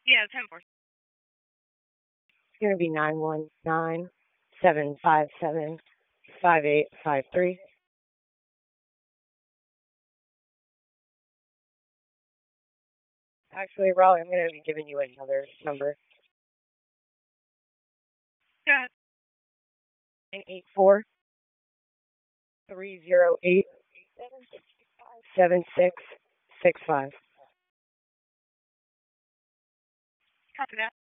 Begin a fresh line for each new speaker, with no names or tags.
Yeah, 10-4.
It's going to be 919-757-5853. Actually, Raleigh, I'm going to be giving you another number.
Go ahead.
984-308-7665.
Copy that.